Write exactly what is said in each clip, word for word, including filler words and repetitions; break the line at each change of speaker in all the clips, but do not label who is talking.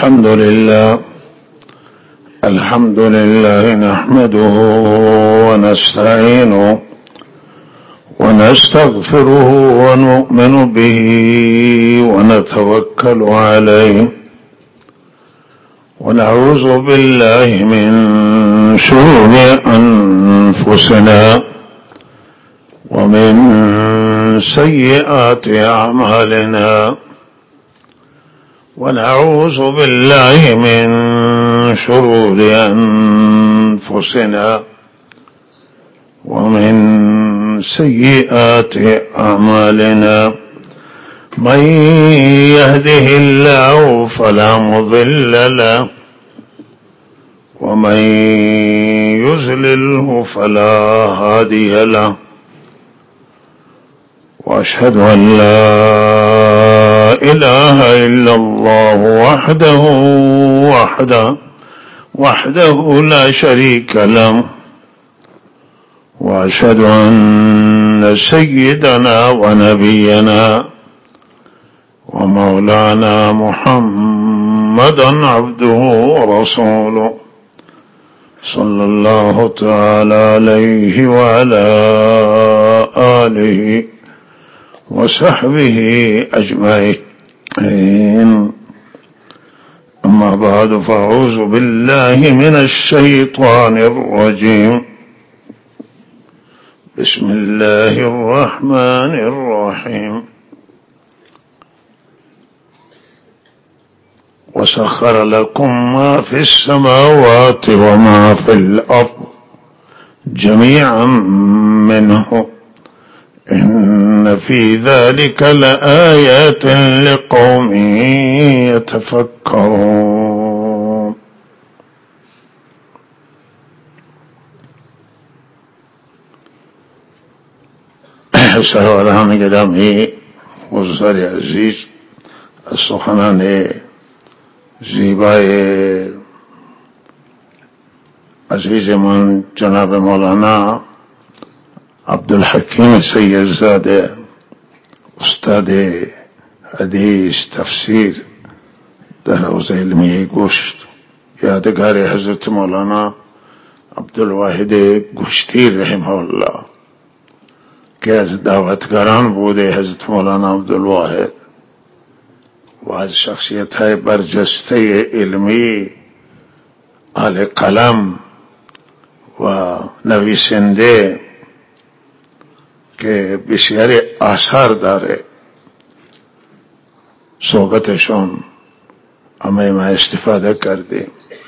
الحمد لله الحمد لله نحمده ونستعينه ونستغفره ونؤمن به ونتوكل عليه ونعوذ بالله من شرور أنفسنا ومن سيئات أعمالنا ونعوذ بالله من شرور أنفسنا ومن سيئات أعمالنا من يهده الله فلا مضل له ومن يضلله فلا هادي له وأشهد أن لا إله إلا الله وحده وحده وحده لا شريك له وأشهد أن سيدنا ونبينا ومولانا محمدا عبده ورسوله صلى الله تعالى عليه وعلى آله وصحبه أجمعين. أما بعد فأعوذ بالله من الشيطان الرجيم. بسم الله الرحمن الرحيم. وسخر لكم ما في السماوات وما في الأرض جميعا منه إن في ذلك لآيات لقوم يتفكرون. سروران گرامی، بزرگ عزیز، از سخنان زیبای عزیزمان جناب مولانا عبدالحکیم سیدزاده استاد حدیث تفسیر در حوزه علمیه گوشت، یادگار حضرت مولانا عبدالواحد گوشتی رحمه الله که از دعوتگران بوده حضرت مولانا عبدالواحد و از شخصیت های برجسته علمی، اهل قلم و نویسنده که بسیاری آثار داره. صحبتشون همه ما استفاده کردیم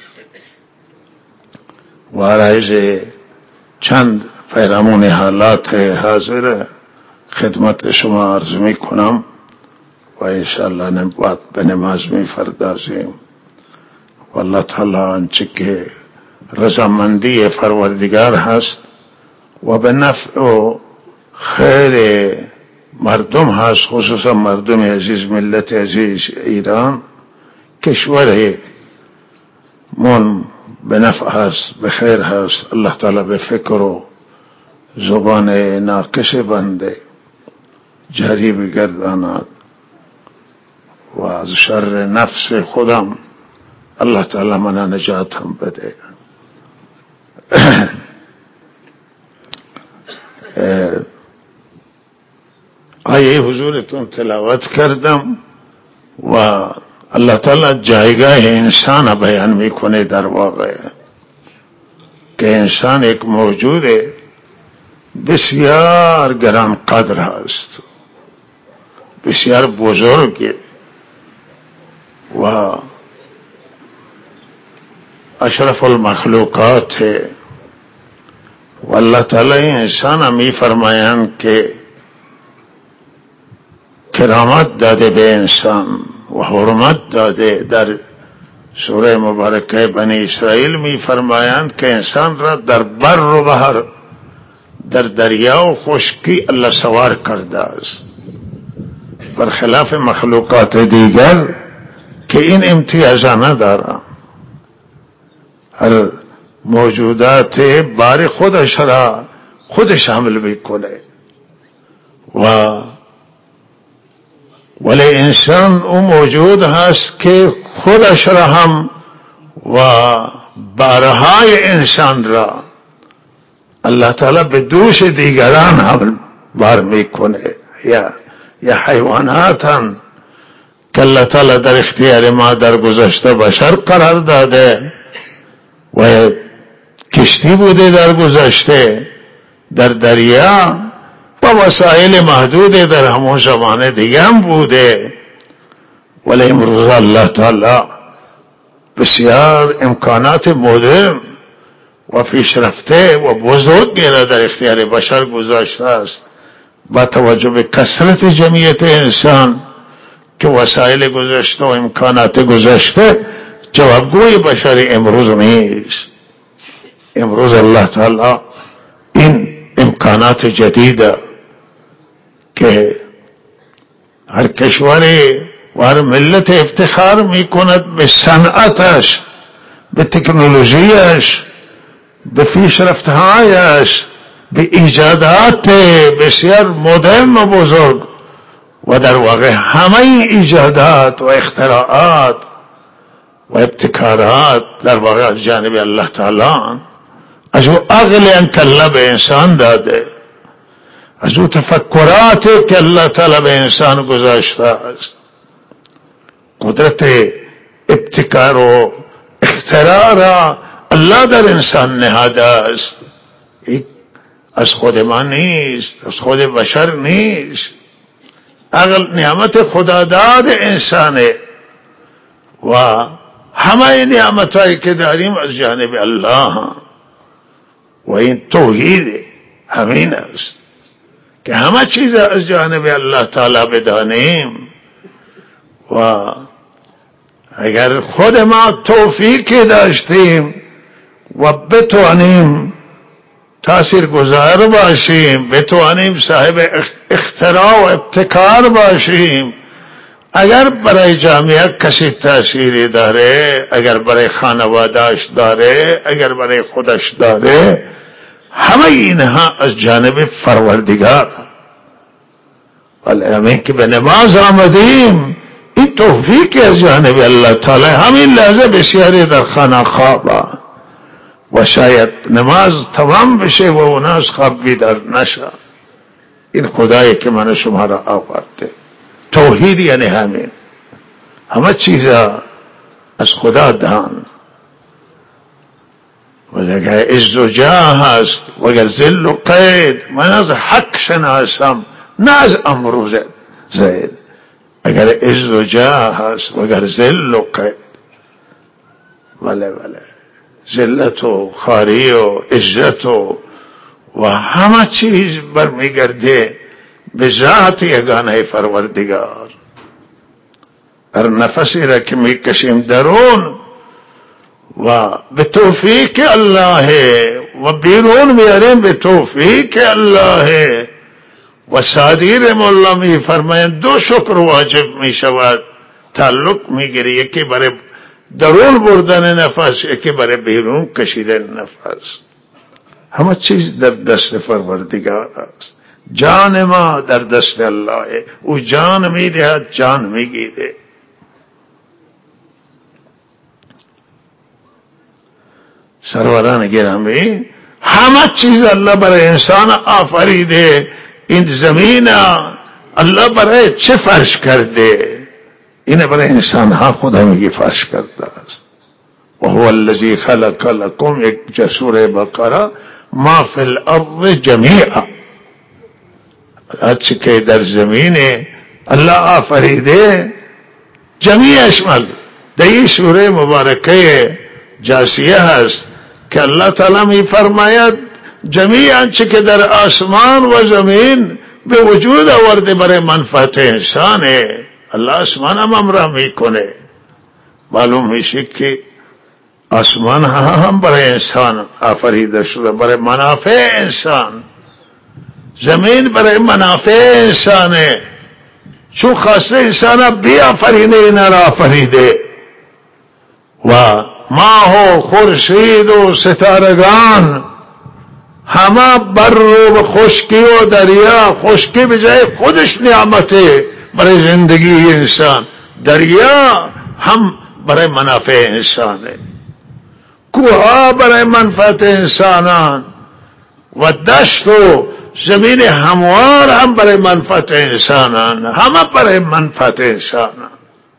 و عرایز چند پیرامون حالات حاضر خدمت شما عرض می کنم و انشاءالله نبات به نماز می فردازیم و الله تعالی آنچه که رضامندی پروردگار هست و به نفع و خیر مردم هست، خصوصا مردم عزیز، ملت عزیز ایران، کشور من به نفع هست، به خیر هست. الله تعالی به فکر و زبان ناقص بنده جاری بگرداند و از شر نفس خودم الله تعالی من نجات هم بده. آیه حضورتون تلاوت کردم و الله تعالی جایگاه انسان بیان میکنه. در واقع که انسان یک موجود بسیار گران قدر هست، بسیار بزرگ و اشرف المخلوقات ہے و اللہ تعالی انسان می فرمایند که کرامت داده به انسان و حرمت داده. در سوره مبارکه بنی اسرائیل می فرمایند که انسان را در بر و بحر، در دریا و خشکی الله سوار کرده است، برخلاف مخلوقات دیگر که این امتیازا ندارند. هر موجودات بار خودش را خودش حمل میکنه و ولی انسان او موجود هست که خودش را هم و بارهای انسان را الله تعالی به دوش دیگران هم بار میکنه. یا یا حیواناتن که الله تعالی در اختیار ما در گذشته بشر قرار داده و کشتی بوده در گذشته در دریا و وسایل محدود در همون زمان دیگه هم بوده، ولی امروز الله تعالی بسیار امکانات مدرن و پیشرفته و بزرگی را در اختیار بشر گذاشته است. با توجه به کثرت جمعیت انسان که وسایل گذاشته و امکانات گذاشته، جوابگوی بشری امروز نیست. امروز الله تعالی این امکانات جدید که هر کشوری و هر ملت افتخار میکند به صنعتش، به تکنولوژیش، به پیشرفتهایش، به ایجادات بسیار مدرن و بزرگ، و در واقع همه ایجادات و اختراعات و ابتکارات در واقع از جانب الله تعالی، از او عقل انکله به انسان داده، از او تفکراتی که الله تعالی به انسان گذاشته است، قدرت ابتکار و اختراع را الله در انسان نهاده است. از خود ما نیست، از خود بشر نیست. عقل نعمت خداداد انسانه و همه نعمتایی که داریم از جانب الله، و این توحید همین است که همه چیز از جانب الله تعالی بدانیم. و اگر خود ما توفیق داشتیم و بتوانیم تأثیر گذار باشیم، بتوانیم صاحب اختراع و ابتکار باشیم، اگر برای جامعه کسی تأثیری داره، اگر برای خانوادهش داره، اگر برای خودش داره، همه اینها از جانب پروردگار. ولی همین که به نماز آمدیم، این توفیق از جانب الله تعالی. همین لحظه بسیاری در خانه خوابه و شاید نماز تمام بشه و اوناس خواب بیدار نشه. این خدایی که من شما را آورده. توحید یعنی همین، همه چیزا از خدا دان. و اگر عز و جاه هست و اگر ذل و قید، من از حق شناسم نه از امروز زید. اگر عز و جاه هست و اگر ذل و قید، ولی ولی ذلت و خاری و عزت و و همه چیز برمیگرده به ذات یگانه پروردگار. هر نفسی را که میکشیم درون و به توفیق الله و بیرون میاریم به توفیق الله. و صادیر مولا می فرمایند دو شکر واجب می شود، تعلق میگیره، یکی برای درون بردن نفس، یکی برای بیرون کشیدن نفس. همه چیز در دست پروردگار است. جان ما در دست الله، او جان میدهد، جان میگیره. سروران گرامی، همه چیز الله برای انسان آفریده. این زمین الله برای چه فرش کرده؟ این برای انسان ها خدا میگه فرش کرده است. و هو الذی خلق لکم، یک جسور بقره، ما فی الارض جمیعا، هرچی که در زمین الله آفریده جمیع اشمل. در این سوره مبارکه جاسیه هست که الله تعالی می فرماید جمیعا چه که در آسمان و زمین به وجود آورده برای منفعت انسانه. الله آسمان هم امر میکنه. معلوم میشه که آسمان هم برای انسان آفریده شده، برای منافع انسان. زمین برای منافع انسانه، چون خواسته انسان بیافرینه اینا را آفریده. و ماه و خورشید و ستارگان همه بر و خشکی و دریا، خشکی به جای خودش نعمته، برای زندگی انسان، دریا هم برای منافع انسانه، کوها برای منفعت انسانان و دشت و زمین هموار هم برای منفعت انسانان، همه برای منفعت انسانان.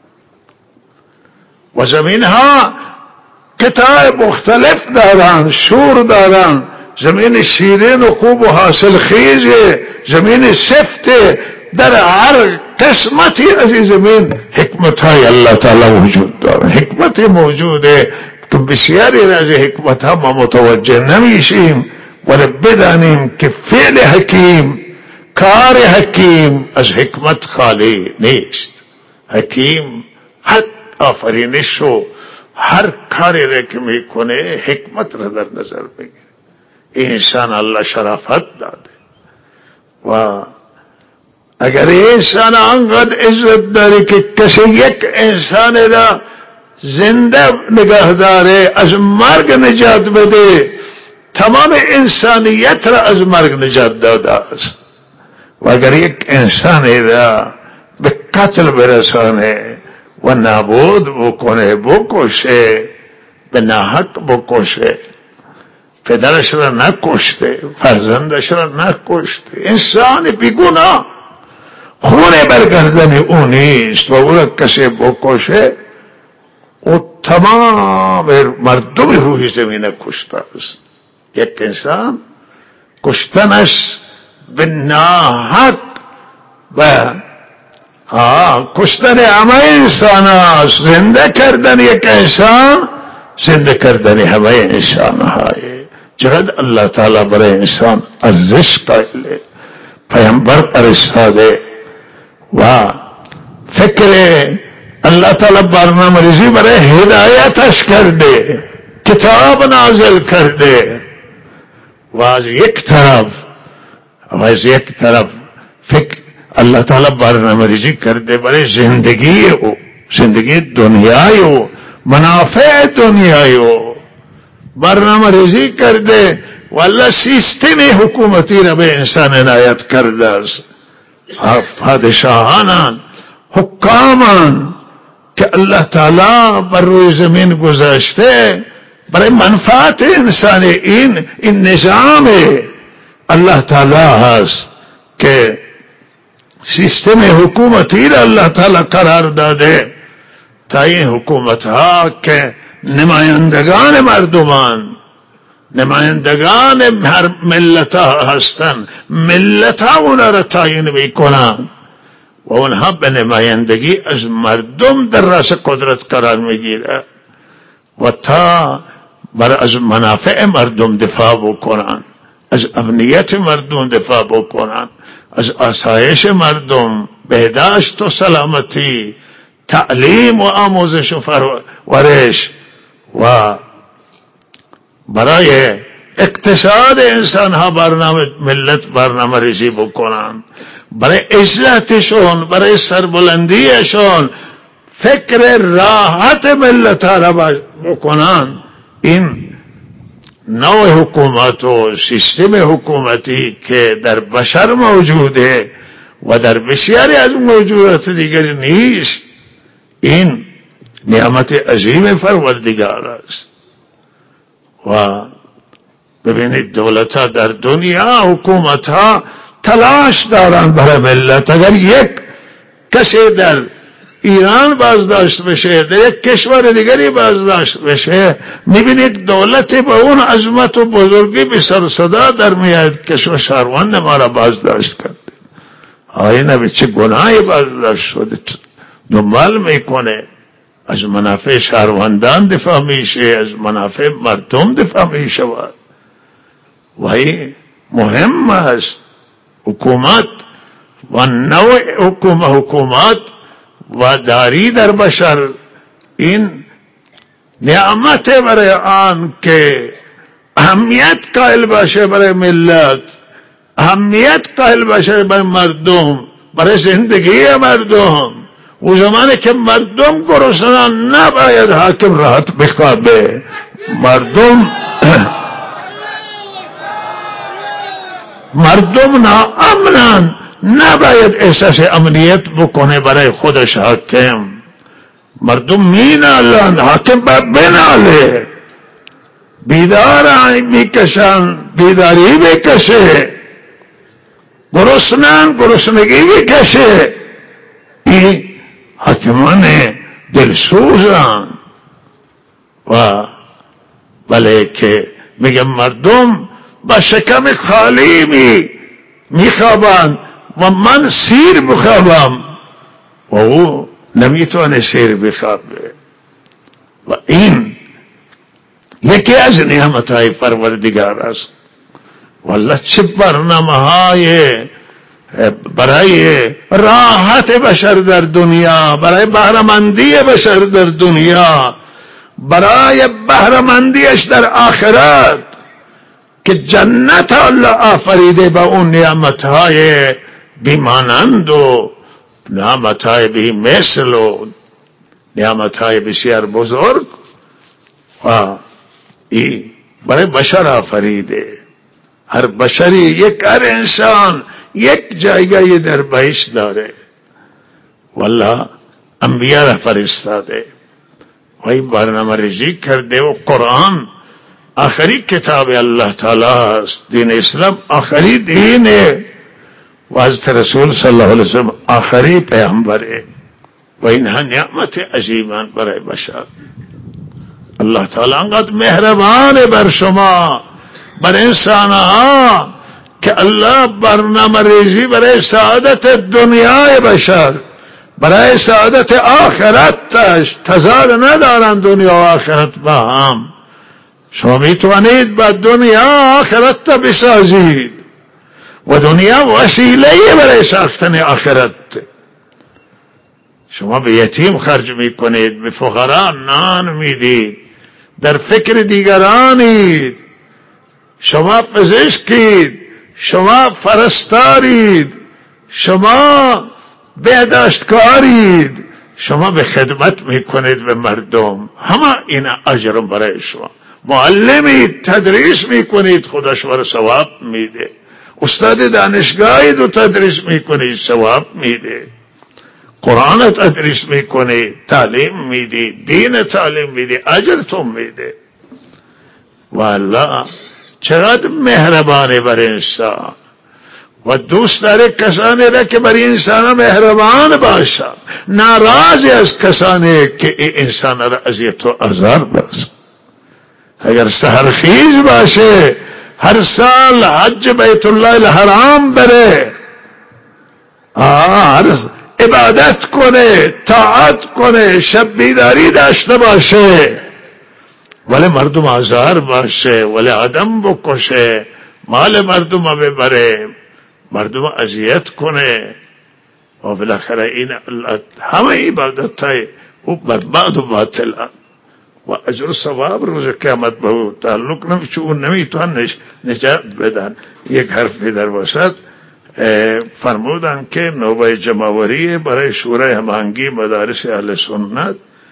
و زمین ها قطع مختلف دارن، شور دارن، زمین شیرین و خوب و حاصل خیزه، زمین سفته، در هر قسمتی از این زمین حکمت های اللہ تعالی وجود داره، حکمت موجوده که بسیاری از حکمت ها ما متوجه نمیشیم ولی بدانیم که فعل حکیم، کار حکیم از حکمت خالی نیست. حکیم هر آفرینش و هر کاری را که میکنه حکمت را در نظر بگیره. انسان الله شرافت داده و اگر انسان آنقدر عزت داره که کسی یک انسان را زنده نگاه داره از مرگ نجات بده، تمام انسانیت را از مرگ نجات داده است. و اگر یک انسان را به قتل برسانه و نابود بکنه، بکشه، به ناحق بکشه، پدرش را نکشته، فرزندش را نکشته، انسان بیگناه، خون برگردن او نیست و او را کسی بکشه، او تمام مردم روی زمین کشته است. یک انسان کشتنش به ناحق و کشتن همه انسان است. زنده کردن یک انسان زنده کردن همه انسان های. چقدر اللہ تعالی برای انسان ارزش قائل، پیامبر فرستاده و فکر اللہ تعالی برنامه ریزی برای هدایتش کرده، کتاب نازل کرده و از یک طرف و از یک طرف فکر اللہ تعالی برنامه ریزی کرده برای زندگی او، زندگی دنیای او، منافع دنیای او برنامه ریزی کرده و اللہ سیستم حکومتی را به انسان عنایت کرده است. پادشاهان، حکامان که اللہ تعالی بر روی زمین گذاشته برای منفعت انسان، این این نظام اللہ تعالی هست که سیستم حکومتی را اللہ تعالی قرار داده تا این حکومت ها که نمایندگان مردمان، نمایندگان هر ملت ها هستند، ملت ها اونا را تعیین میکنند و اونها به نمایندگی از مردم در راس قدرت قرار میگیره و تا برای از منافع مردم دفاع بکنند، از امنیت مردم دفاع بکنند، از آسایش مردم، بهداشت و سلامتی، تعلیم و آموزش و پرورش و برای اقتصاد انسان ها برنامه ملت برنامه ریزی بکنند، برای عزتشون، برای سربلندیشون فکر راحت ملت ها را بکنند. این نوع حکومت و سیستم حکومتی که در بشر موجوده و در بسیاری از موجودات دیگری نیست، این نعمت عظیم پروردگار است. و ببینید دولت ها در دنیا، حکومت ها تلاش دارند برای ملت. اگر یک کسی در ایران بازداشت بشه، در یک کشور دیگری بازداشت بشه، میبینید دولت به اون عظمت و بزرگی به سر صدا در میاد که شما شهروند ما را بازداشت کرده، آیا نبی چه گناهی بازداشت شده، دنبال میکنه، از منافع شهروندان دفاع میشه، از منافع مردم دفاع میشود. و این مهم است. حکومت و نوع حکومت حکومت و داری در بشر این نعمت برای آن که اهمیت قائل باشه برای ملت، اهمیت قائل باشه برای مردم، برای زندگی مردم. او زمانی که مردم گرسنه‌اند نباید حاکم راحت بخوابه. مردم مردم ناامنند نباید احساس امنیت بکنه برای خودش حاکم. مردم مینالند، حاکم باید بناله، بیدار میکشن، بیداری بکشه، گرسنن گرسنگی بکشه. این حاکمان دلسوزن. و بله که میگم مردم با شکم خالی می میخوابند و من سیر بخوابم و او نمیتونه سیر بخوابه. و این یکی از نعمتهای پروردگار است. والله چه برنامه های برای راحت بشر در دنیا، برای بهره‌مندی بشر در دنیا، برای بهره‌مندیش در آخرت، که جنت الله آفریده با اون نعمتهای بیمانند و نعمتهای بی مثل و نعمتهای بسیار بزرگ. و ای برای بشر آفریده. هر بشری، یک هر انسان یک جایگاهی در بهشت داره. والله انبیاء را فرستاده و این برنامه ریزی کرده. و قرآن آخری کتاب الله تعالی است. دین اسلام آخری دینه و حضرت رسول صلی الله علیه وسلم آخری پیامبره. و اینها نعمت عظیمان برای بشر. الله تعالی انقدر مهربانه بر شما، بر انسانها، که الله برنامه ریزی برای سعادت دنیای بشر، برای سعادت آخرتش، تضاد ندارن دنیا و آخرت با هم. شما میتوانید با دنیا آخرت تا بسازید و دنیا وسیله برای ساختن آخرت. شما به یتیم خرج میکنید، به فقرا نان میدید، در فکر دیگرانید، شما پزشکید، شما فرستارید، شما بهداشتکارید، شما به خدمت میکنید به مردم. همه این اجر برای شما. معلمید، تدریس میکنید، خدا شما ثواب میده. استاد دانشگاهید و تدریس میکنید، ثواب میده. قرآن تدریس میکنید، تعلیم میدید، دین تعلیم میدید، اجرتون میده. والله چقدر مهربانه بر انسان و دوست داره کسانی را که بر انسان مهربان باشد، ناراضی از کسانی که این انسان را اذیت و آزار برسد. اگر سحرخیز باشه، هر سال حج بیت الله الحرام بره، هر عبادت کنه، طاعت کنه، شب بیداری داشته باشه، ولی مردم آزار باشه، ولی آدم بکشه، مال مردم ببره، مردم اذیت کنه، و بالاخره این همه عبادت های او برباد و باطل و اجر و ثواب روز قیامت به او تعلق نمیشه. اون نمیتوان نجات بدن. یک حرفی در وسط فرمودن که نوبه جمعوری برای شورای هماهنگی مدارس اهل سنت.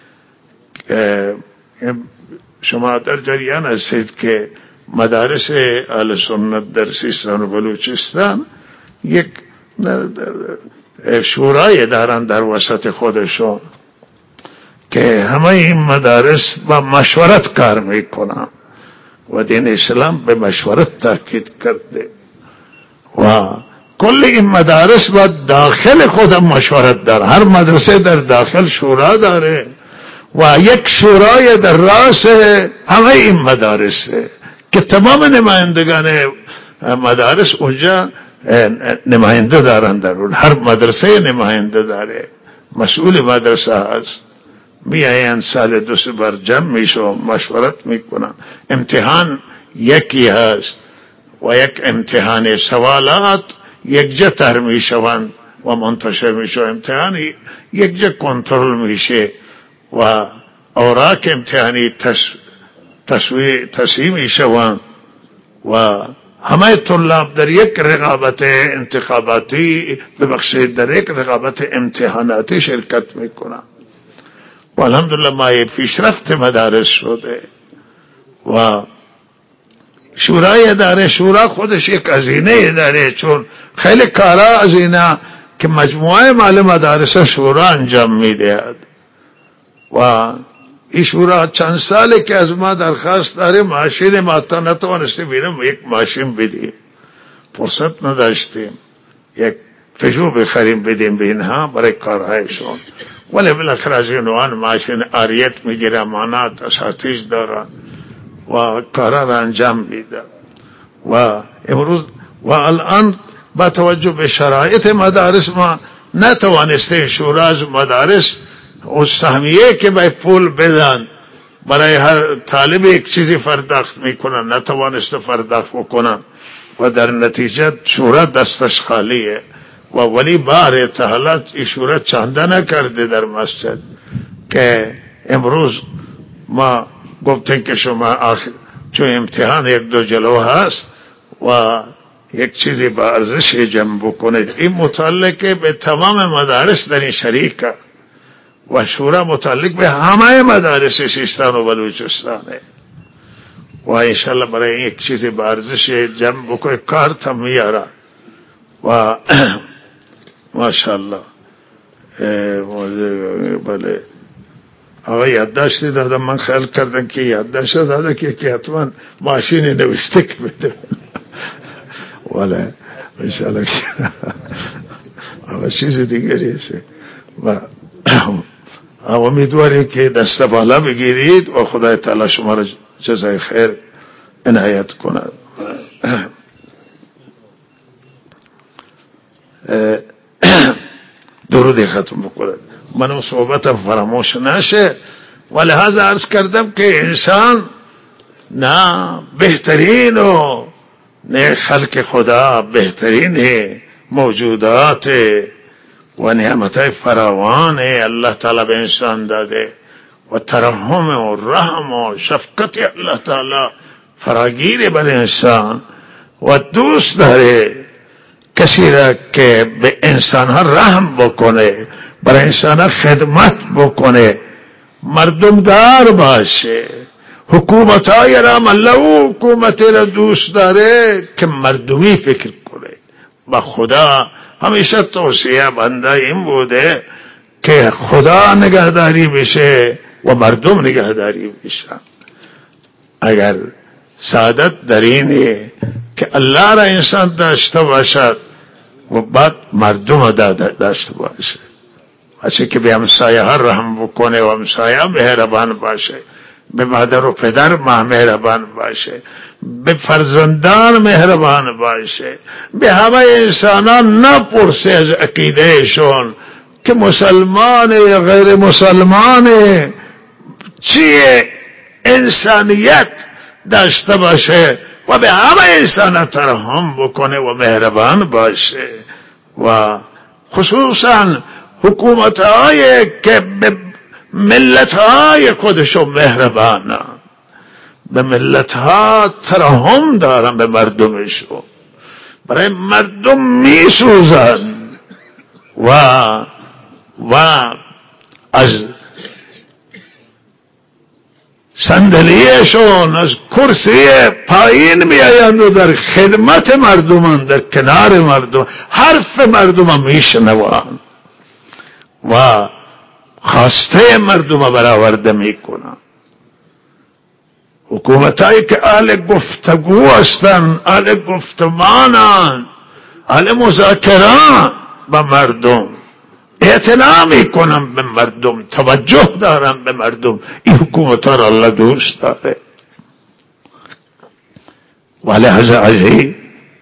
شما در جریان هستید که مدارس اهل سنت در سیستان و بلوچستان یک شورای دارن در وسط خودشون که همه این مدارس با مشورت کار میکنن و دین اسلام به مشورت تاکید کرده و کل این مدارس با داخل خود مشورت داره. هر مدرسه در داخل شورا داره و یک شورای در راس همه این مدارس که تمام نمایندگان مدارس اونجا نماینده دارن. در هر مدرسه نماینده داره، مسئول مدرسه هست. میاین سال دو سه بار جمع میشه، مشورت میکنن. امتحان یکی هست و یک امتحان سوالات یک جا تر میشوند و منتشر میشه. امتحانی یک جا کنترل میشه و اوراق امتحانی تصویه میشوند و همه طلاب در یک رقابت انتخاباتی ببخشید در یک رقابت امتحاناتی شرکت میکنند و الحمدلله ما پیشرفت مدارس شده و شورای اداره، شورا خودش یک هزینه داره، چون خیلی کارا از اینا که مجموعه مال مدارس شورا انجام میدهد. و این شورا چند ساله که از ما درخواست داره ماشین ما تا نتوانستیم بینم یک ماشین بدیم، فرصت نداشتیم یک پژو بخریم بدیم به اینها برای کارهایشون، ولی بالاخره از اینوان ماشین آریت میگیره، امانات اساتید دارن و کارا را انجام میده. و امروز و الان با توجه به شرایط مدارس ما نتوانسته شورا از مدارس و سهمیه که به پول بدن برای هر طالب یک چیزی پرداخت میکنن، نتوانسته پرداخت بکنن و در نتیجه شورا دستش خالیه. و ولی بار تعالی این شورا چنده نکرده در مسجد که امروز ما گفتن که شما آخر چون امتحان یک دو جلو هست و یک چیزی با ارزش جمع بکنید. این متعلق به تمام مدارس در این شریکه و شورا متعلق به همه مدارس سیستان و بلوچستانه و انشالله برای یک چیزی با ارزش جمع بکنید کار تم میاره. و ماشاءالله بله آقا یادداشتی دادم، من خیال کردم که یادداشت داده که که حتما ماشینی نوشته که بده ولی انشالله آقا چیز دیگری است و امیدواریم که دست بالا بگیرید و خدای تعالی شما را جزای خیر عنایت کند. درود ختم بکنید. منو صحبتم فراموش نشه و لحاظ عرض کردم که انسان نه بهترین و نه خلق خدا بهترین موجودات و نعمتهای فراوان الله تعالی به انسان داده و ترحم و رحم و شفقت الله تعالی فراگیر بر انسان و دوست داره کسی را که به انسان ها رحم بکنه، برای انسان ها خدمت بکنه، مردم دار باشه. حکومت های را الله حکومت را دوست داره که مردمی فکر کنه. با خدا همیشه توصیه بنده این بوده که خدا نگهداری بشه و مردم نگهداری بشن. اگر سعادت در اینه که الله را انسان داشته باشد و بعد مردم داشته باشه، اصلا که به همسایه ها رحم بکنه و همسایه مهربان باشه، به مادر و پدر مهربان باشه، به فرزندان مهربان باشه، به همه انسانان نپرسه از عقیدهشون که مسلمان یا غیر مسلمان، چیه انسانیت داشته باشه و به همه انسان ترحم بکنه و مهربان باشه. و خصوصا حکومت های که به ملت های خودشون مهربانه، به ملت ها ترحم دارن، به مردمشون برای مردم میسوزن و و از صندلیشون از کرسی پایین میآیند و در خدمت مردمان، در کنار مردم حرف مردم میشنوند و خواسته مردم برآورده میکنند. حکومتایی که اهل گفتگو هستند، اهل گفتمانند، اهل مذاکره با مردم، اعتنا میکنن به مردم، توجه دارن به مردم، این حکومت ها را الله دوست داره. ولی هزاری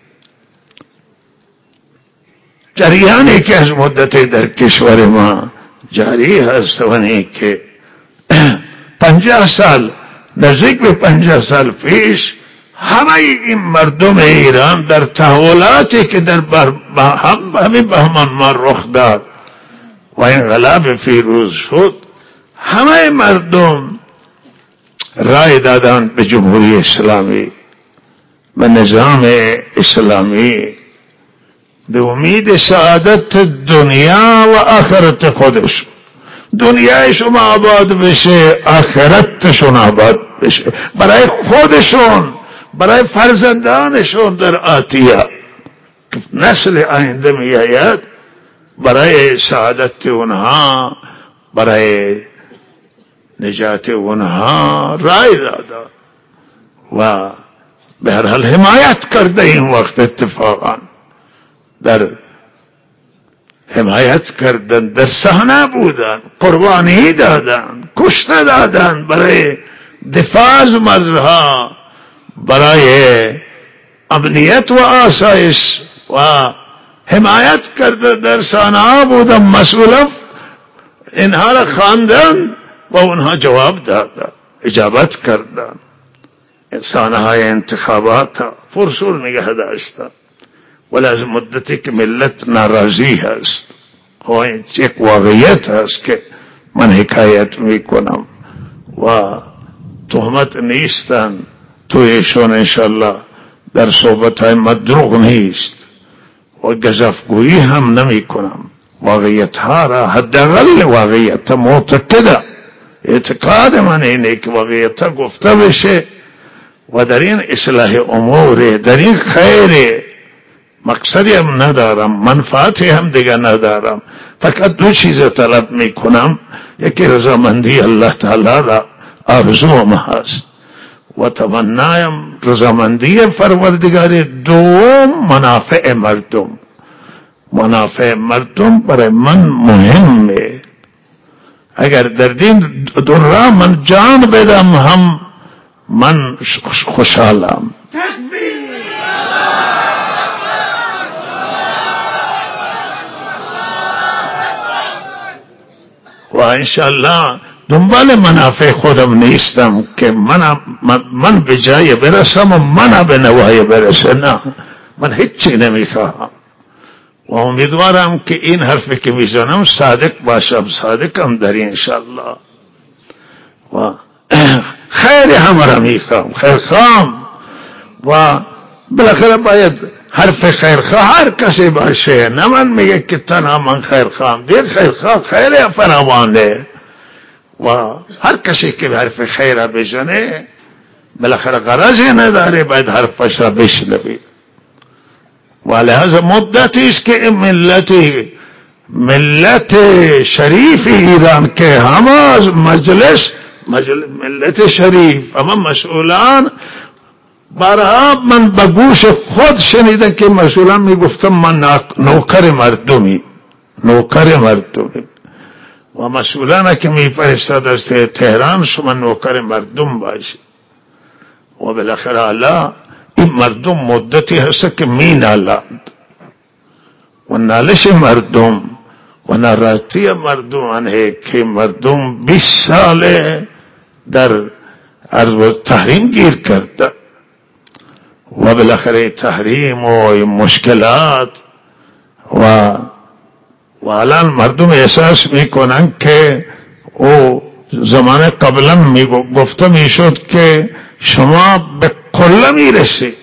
جریانی که از مدت در کشور ما جاری هست ونی که پنجاه سال نزدیک به پنجاه سال پیش همه این مردم ایران در تحولاتی که در همین بهمان ما رخ داد و انقلاب فیروز شد، همه مردم رای دادن به جمهوری اسلامی، به نظام اسلامی، به امید سعادت دنیا و آخرت خودشون. دنیایشون آباد بشه، آخرتشون آباد بشه، برای خودشون برای فرزندانشون در آتیه نسل آینده می آید، برای سعادت اونها، برای نجات اونها رای داده و به هر حال حمایت کرده. این وقت اتفاقا در حمایت کردن، در صحنه بودن، قربانی دادن، کشته دادن برای دفاع از مرزها، برای امنیت و آسایش و حمایت کرده در صحنه بودن. مسئولا اینها را خواندن و اونها جواب دادن، اجابت کردن. صحنه های انتخابات فرصور نگه داشتن، ولی از مدتی که ملت ناراضی هست و یک واقعیت هست که من حکایت میکنم و تهمت نیستن تویشون، انشالله در صحبت های مدروغ نیست و گزافگویی هم نمی کنم. واقعیت ها را، حداقل واقعیت معتقده، اعتقاد من اینه که واقعیت ها گفته بشه و در این اصلاح امور، در این خیر، مقصدی هم ندارم، منفعتی هم دیگه ندارم، فقط دو چیز طلب میکنم. یکی رضامندی الله تعالی را آرزوم هست و تمنایم رضامندی پروردگار. دوم منافع مردم. منافع مردم برای من مهمه. اگر در دین در من جان بدم هم من خوشحالم. و انشالله دنبال منافع خودم نیستم که من من به جای برسم و من به نوای برسه. نه، من هیچی نمیخواهم و امیدوارم که این حرفی که میزنم صادق باشم. صادقم در این انشالله و خیر همه را میخوام، خیر خواهم و بالاخره باید حرف خیر خواه هر کسی باشه. نه من میگه که تنها من خیر خواهم، دید خیر خواه خیلی فراوانه و هر کسی که حرف خیر را بزنه بالاخره غرضی نداره، باید حرفش را بشنوی. و لحاظ مدتی است که ملت ملت شریف ایران که همه از مجلس ملت شریف، همه مسئولان، بارها من به گوش خود شنیدم که مسئولان میگفتم من نوکر مردمی، نوکر مردمی و مسئولان که میفرستاد از تهران شما نوکر مردم باشید. و بالاخره حالا این مردم مدتی هست که می نالند و نالش مردم و ناراحتی مردم آنه که مردم بیست ساله در عرض تحریم گیر کرده و بالاخره تحریم و مشکلات و و الان مردم احساس میکنن که او زمان قبلا می گفته میشد که شما به قله میرسی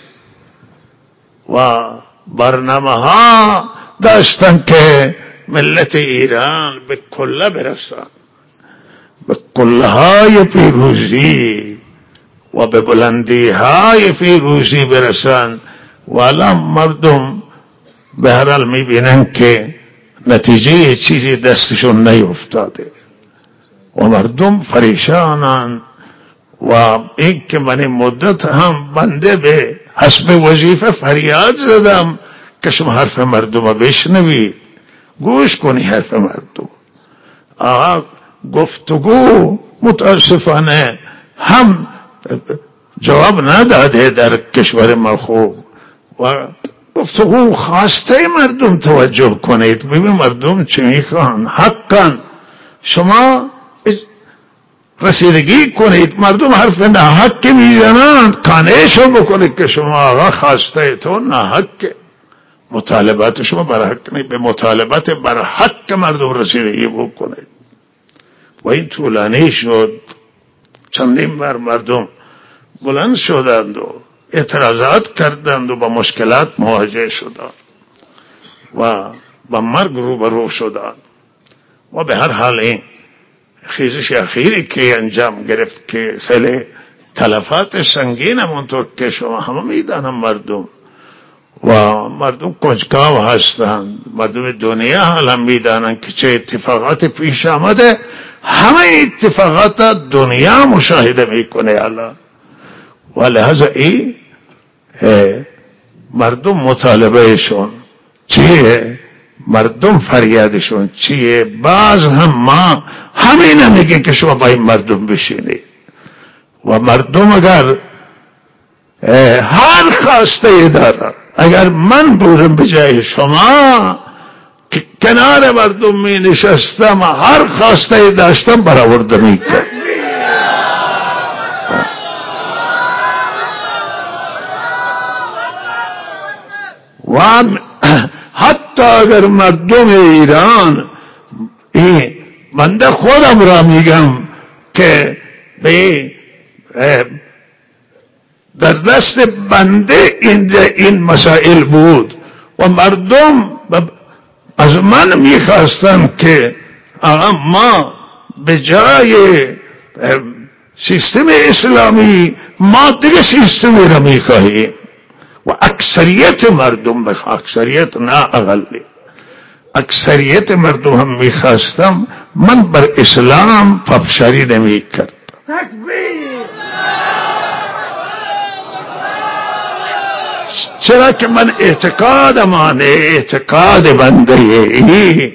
و برنامه ها داشتن که ملت ایران به قله برسن، به قله های پیروزی و به بلندی های پیروزی برسن و الان مردم به هر حال میبینن که نتیجه چیزی دستشون نیفتاده و مردم پریشانن. و این که من مدت هم بنده به حسب وظیفه فریاد زدم که شما حرف مردم بشنوید، گوش کنی حرف مردم. آقا گفتگو متاسفانه هم جواب نداده در کشور ما خوب و گفتگو خواسته مردم توجه کنید، ببین مردم چی میخوان. حقا شما رسیدگی کنید، مردم حرف ناحق میزنند قانعشون بکنید که شما آقا خواسته تو ناحق، مطالبات شما بر حق نیست، به مطالبات بر حق مردم رسیدگی بکنید. و این طولانی شد، چندین بار مردم بلند شدند و اعتراضات کردند و با مشکلات مواجه شدند و با مرگ روبرو شدند و به هر حال این خیزش اخیری که انجام گرفت که خیلی تلفات سنگین همونطور که شما همه میدانم مردم و مردم کنجکاو هستند، مردم دنیا هم میدانند که چه اتفاقات پیش آمده. همه اتفاقات دنیا مشاهده میکنه الان و لحظه ای مردم مطالبهشون چیه؟ مردم فریادشون چیه؟ باز هم ما همین میگه که شما با این مردم بشینید و مردم اگر هر خواسته داره، اگر من بودم به جای شما که کنار مردم می نشستم هر خواسته داشتم برآورده میکرد. و حتی اگر مردم ایران، این بنده خودم را میگم که به در دست بنده اینجا این مسائل بود و مردم از من میخواستن که آقا ما به جای سیستم اسلامی ما دیگه سیستمی را میخواهیم و اکثریت مردم بخ... اکثریت نه اقلی اکثریت مردم هم میخواستم. من بر اسلام پافشاری نمیکردم. چرا که من اعتقادم آنه اعتقاد بنده ای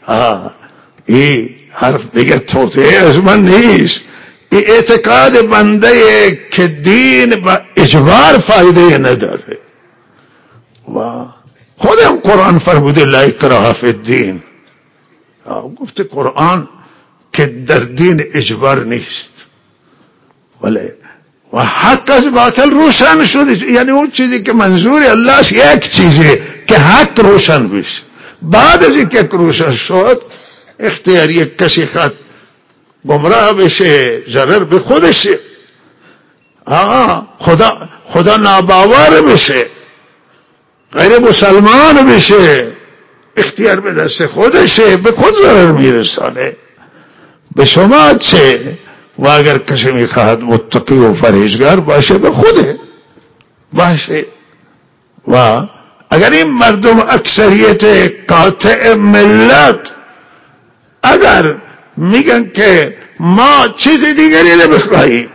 ای حرف دیگه توطئه از من نیست. ای اعتقاد بنده که دین با اجبار فایده نداره و خودم قرآن فرموده لا اکراه فی الدین، گفته قرآن که در دین اجبار نیست، ولی و حق از باطل روشن شده. یعنی اون چیزی که منظور الله یک چیزی که حق روشن بشه، بعد از اینکه روشن شد اختیاری کسی خود گمراه بشه ضرر به خودشه، آه خدا خدا ناباور بشه، غیر مسلمان بشه، اختیار به دست خودشه، به خود ضرر میرسانه. به شما چه؟ و اگر کسی میخواهد متقی و پرهیزگار باشه به خوده باشه. و اگر این مردم اکثریت قاطع ملت اگر میگن که ما چیز دیگری نمیخواهیم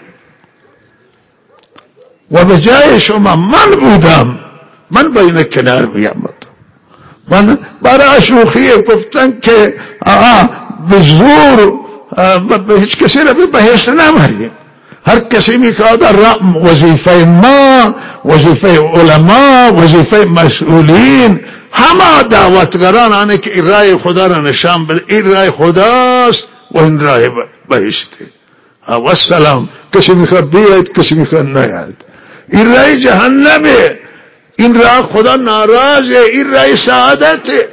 و به جای شما من بودم، من با این کنار میامدم. من برای شوخی گفتن که آها به زور به هیچ کسی را به بهشت نبریم. هر کسی میخواد وظیفه ما، وظیفه علما، وظیفه مسئولین، همه دعوتگران آنه که این راه خدا را نشان بده. این راه خداست و این راه بهشته و السلام. کسی میخواد بیاید، کسی میخواد نیاید. این راه جهنمه، این راه خدا ناراضه، این راه سعادته.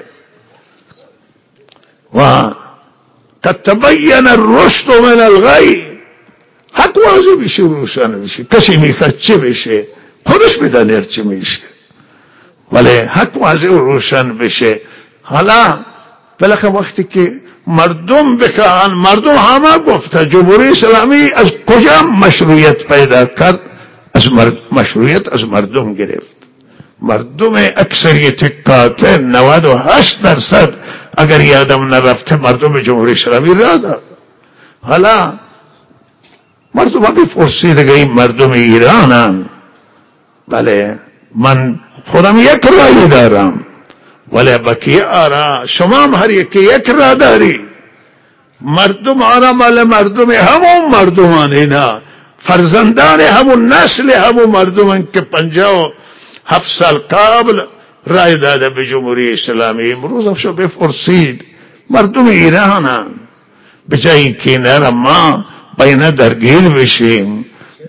و قد تبین الرشد من الغی، حق واضح بشه، روشن بشه. کسی میخواد چه بشه خودش بدانه چه میشه، ولی حق واضح و روشن بشه. حالا بالاخره وقتی که مردم بخواهن، مردم همه گفته جمهوری اسلامی از کجا مشروعیت پیدا کرد؟ از مرد... مشروعیت از مردم گرفت. مردم اکثریت قاطع نود و هشت درصد اگر یادم نرفته مردم جمهوری اسلامی را داد. حالا مردم ها بپرسید که این مردم ایرانن، بله من خودم یک رای دارم ولی بقیه آرا شما هم هر یکی یک رای دارید. مردم آرا مال مردم همون مردمان، اینا فرزندان همون نسل همون مردمان که پنجاه و هفت سال قبل رای داده به جمهوری اسلامی. امروز هم شو بپرسید مردم ایران هم به جای اینکه نرم ما باینا درگیر بشیم.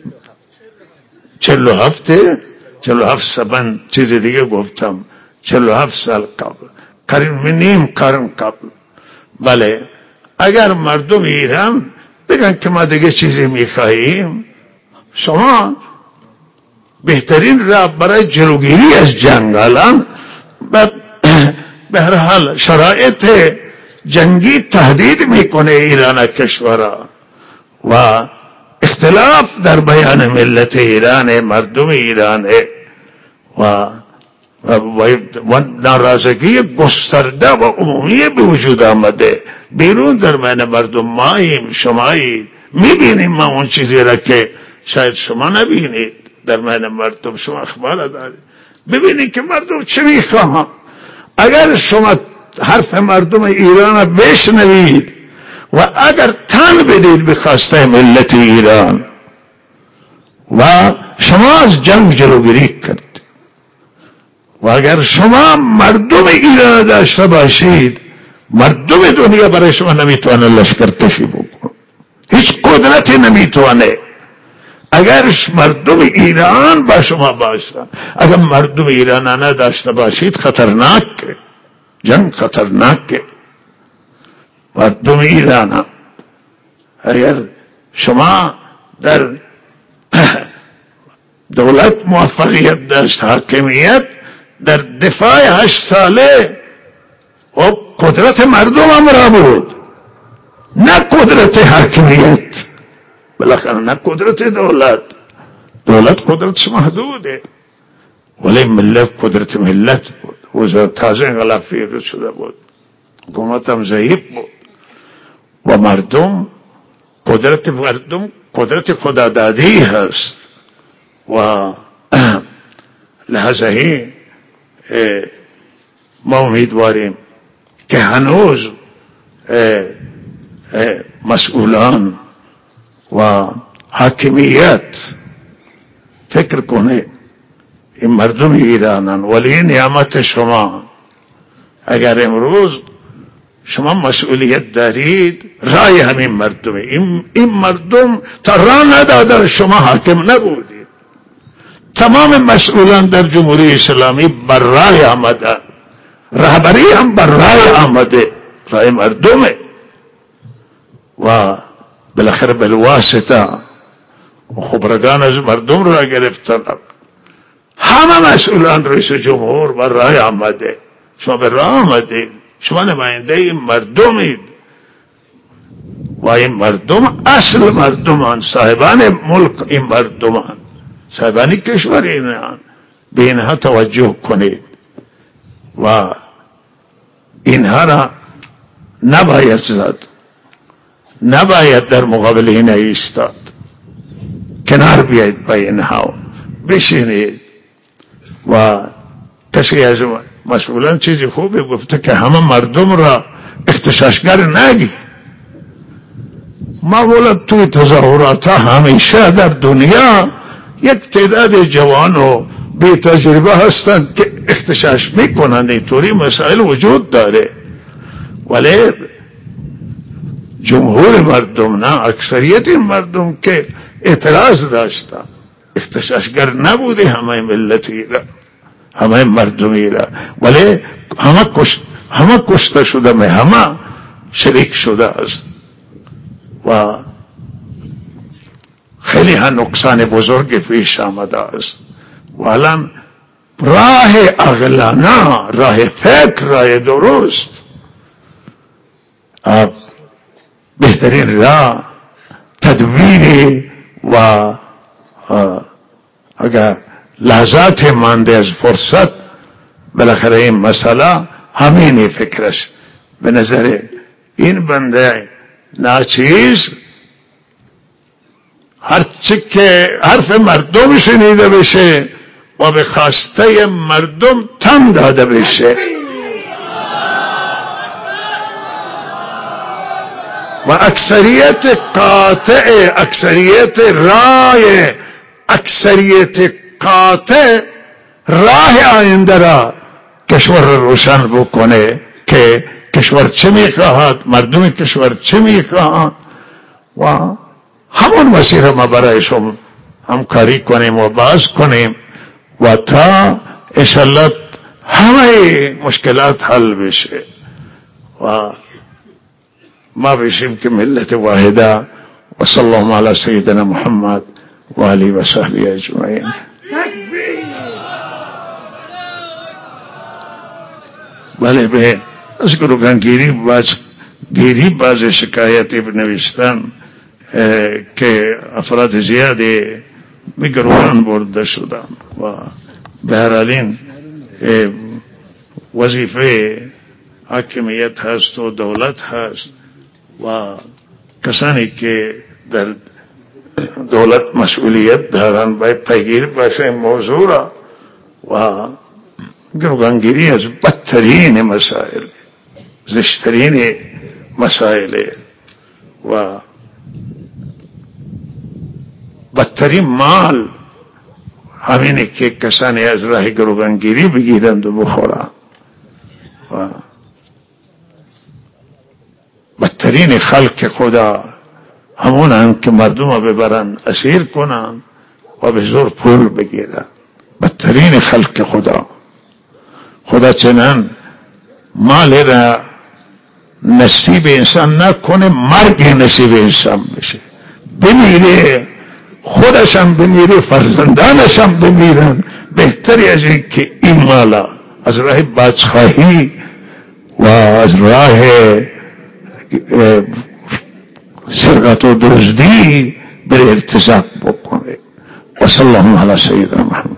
چلو هفته چلو هفت سبن چیز دیگه گفتم، چلو هفت سال قبل، قرن نیم قرن قبل. بله اگر مردم ایران بگن که ما دیگه چیزی میخواهیم، شما بهترین راه برای جلوگیری از جنگ الان به هر حال شرایط جنگی تهدید میکنه ایران کشورا و اختلاف در بیان ملت ایران، مردم ایران و و ناراضگی گسترده و عمومی به وجود آمده بیرون در بین مردم. ماییم، شمایید، میبینیم ما اون چیزی را که شاید شما نبینید در بین مردم. شما اخبار دارید، ببینید که مردم چه میخواهند. اگر شما حرف مردم ایران را بشنوید و اگر تن بدید به خواسته ملت ایران و شما از جنگ جلوگیری کرد و اگر شما مردم ایران داشته باشید، مردم دنیا برای شما نمیتونه لشکر کشی بکنه، هیچ قدرتی نمیتونه. اگر مردم ایران با شما باشن، اگر مردم ایران نداشته باشید خطرناکه، جنگ خطرناکه. مردم ایران اگر شما در دولت موفقیت داشت، حاکمیت در دفاع هشت ساله و قدرت مردم امرا بود، نه قدرت حاکمیت، بالاخره نه قدرت دولت. دولت قدرتش محدوده، ولی ملت قدرت ملت بود و تازه انقلاب پیروز شده بود، حکومت هم ضعیف بود و مردم، قدرت مردم قدرت خدادادی هست و لحظه ما امیدواریم که هنوز مسئولان و حاکمیت فکر کنه این مردم ایرانن، ولی نعمت شما. اگر امروز شما مسئولیت دارید، رای همین مردمه. این, این مردم تا راه ندادن شما حاکم نبودید. تمام مسئولان در جمهوری اسلامی بر رای آمدن، رهبری هم بر رای آمده، رای مردمه و بالاخره بالواسطه خبرگان از مردم را گرفتن. همه مسئولان رئیس جمهور بر رای آمده، شما بر رای آمدید، شما نماینده این مردمید و این مردم اصل مردمان، صاحبان ملک این مردمان، صاحبانی کشور اینان. به اینها توجه کنید و اینها را نباید زد، نباید در مقابل اینها ایستاد. کنار بیایید با اینها بشینید. و کسی از مسئولان چیزی خوبی گفته که همه مردم را اختشاشگر نگی. معمولا توی تظاهرات همیشه در دنیا یک تعداد جوان و بی تجربه هستند که اختشاش میکنند. اینطوری مسائل وجود داره، ولی جمهور مردم نه، اکثریت مردم که اعتراض داشتن، اختشاشگر نبوده همه ملت ایران، همه مردم ایران، ولی همه کشت همه کشته شده، میں همه شریک شده است و خیلی ها نقصان بزرگ پیش آمده است. و الان راه عقلانه، راه فکر، راه درست، بهترین راه تدبیر و اگر لحظات مانده از فرصت، بالاخره این مسئله همینی فکرش. به نظر این بنده ناچیز هرچی که حرف مردم شنیده بشه و به خواسته مردم تن داده بشه و اکثریت قاطع، اکثریت رای، اکثریت قاطع راه آینده را کشور را روشن بکنه که کشور چه میخواهد، مردم کشور چه میخواهد و همون مسیر ما برایشون همکاری کنیم و باز کنیم و تا انشاءالله همه مشکلات حل بشه و ما بشیم که ملت واحده. و صلی الله علی سیدنا محمد و آله و صحبه اجمعین. بله، به از گروگانگیری باز گیری باز شکایتی بنوشتن که افراد زیادی به گروگان برده شدن و به هر حال این وظیفه حاکمیت هست و دولت هست و کسانی که در دولت مسئولیت دارن باید پیگیر باشه این موضوع را و گروگانگیری از بدترین مسائل زشترین مسائل و بدترین مال همینه که کسانی از راه گروگانگیری بگیرند و بخورند و بدترین خلق خدا همونند که مردم ببرن اسیر کنن و به زور پول بگیرن. بدترین خلق خدا خدا چنان مال را نصیب انسان نکنه مرگ نصیب انسان بشه، بمیره، خودشم بمیره، فرزندانشم بمیرن، بهتری از این که این مالا از راه بازخواهی و از راه سرقت و دزدی بر ارتزاق بکنه. و صلی الله علی سیدنا محمد.